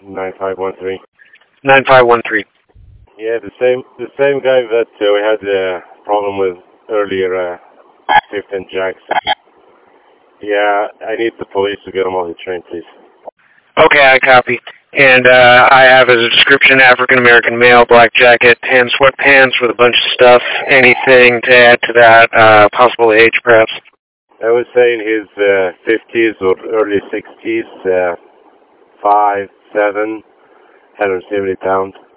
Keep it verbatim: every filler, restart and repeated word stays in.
nine five one three. nine five one three. Yeah, the same the same guy that uh, we had a problem with earlier, uh, fifth and Jackson. Yeah, I need the police to get him off the train, please. Okay, I copy. And uh, I have as a description African-American male, black jacket, tan sweatpants with a bunch of stuff. Anything to add to that? Uh, possible age, perhaps? I would say in his uh, fifties or early sixties, uh, five, seven, one hundred seventy pounds.